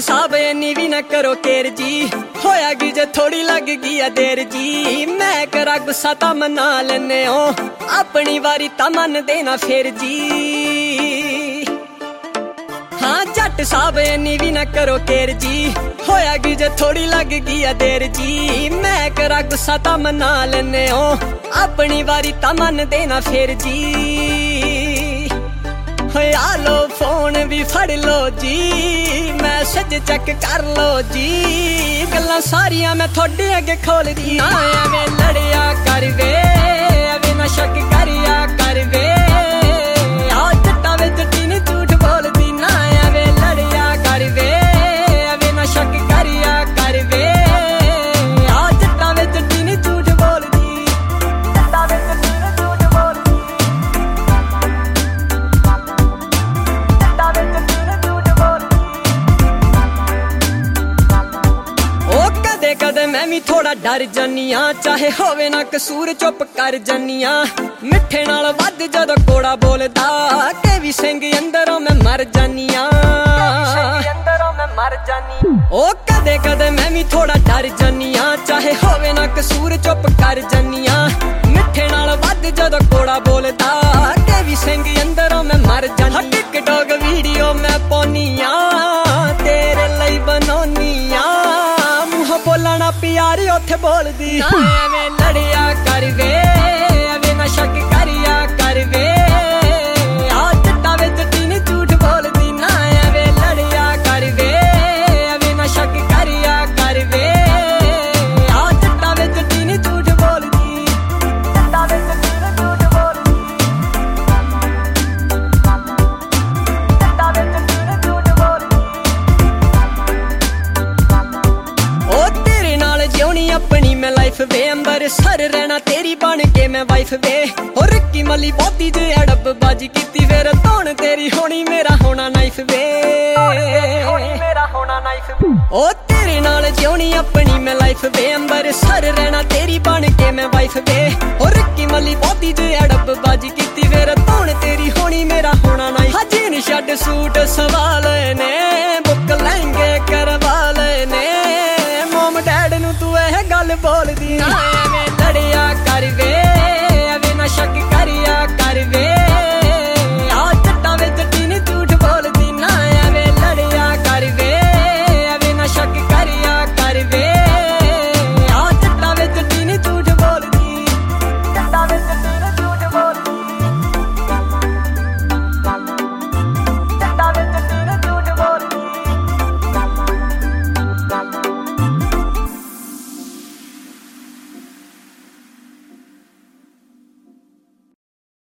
साहब इन्नी भी न करो केर जी, होयागी जे थोड़ी लग गई है देर जी। मैं करा गुस्सा ता मना लेने हो, अपनी वारी ता मन देना फिर जी। हाँ जट साहब इन्नी भी न करो केर जी, होयागी जे थोड़ी लग गई है देर जी। मैं करा गुस्सा ता मना लेने हो, अपनी वारी ता मन देना फिर जी। आ लो फोन भी फड़ लो जी, मैसेज चेक कर लो जी। गल्लां सारियां मैं थोड़े अगे खोल दी, ना एवें लड़िया कर वे, एवें ना शक करिया कर वे। आ जट्टा विच टीन झूठ बोल दी, ना एवें लड़िया कर वे, एवें ना शक करिया कर वे। आ जट्टा विच टीन झूठ बोल दी, जट्टा विच टीन झूठ बोल दी। कदे मैं भी थोड़ा डर जानिया, चाहे होवे ना कसूर चुप कर जानिया। मिठे नाल वध जदों कोड़ा बोलदा, के भी सिंह अंदरों मैं मर जानिया। ओ कदे कदे मैं भी थोड़ा डर जानिया, चाहे होवे ना कसूर चुप कर जानिया। मिठे नाल वध जदों कोड़ा बोलदा, के भी सिंह अंदरों मैं मर जानिया। टिकटॉक वीडियो मैं पाउनिया, तेरे लई बनाउनिया। बोलना प्यारी उथे बोल दी, एवें लड़िया कर वे, एवें ना शक करिया कर वे। आ जट्टा विच टीन झूठ बोल दी, ना एवें लड़िया कर वे, एवें ना शक करिया कर वे। आ जट्टा विच टीन झूठ बोल दी, जट्टा विच टीन झूठ बोल दी, जट्टा विच टीन झूठ बोल दी। जिउनी अपनी मैं लाइफ वे, अंबरसर रहना तेरी बन के मैं वाइफ वे। और रिक्की मली बहुती जे अड़ब बाजी कीती, फिर तौन तेरी होनी मेरा होना नाइफ वे। ओ तेरे नाल जिउनी अपनी मैं लाइफ वे, अंबरसर रहना तेरी बन के मैं वाइफ वे। और रिक्की मली बहुती जे अड़ब बाजी कीती, फिर तौन तेरी होनी मेरा होना नाइफ। जीन शर्ट सूट सवाल ने, बुक लहंगे करवा लेने। मोम डैड नू तू एह गल बोल दी,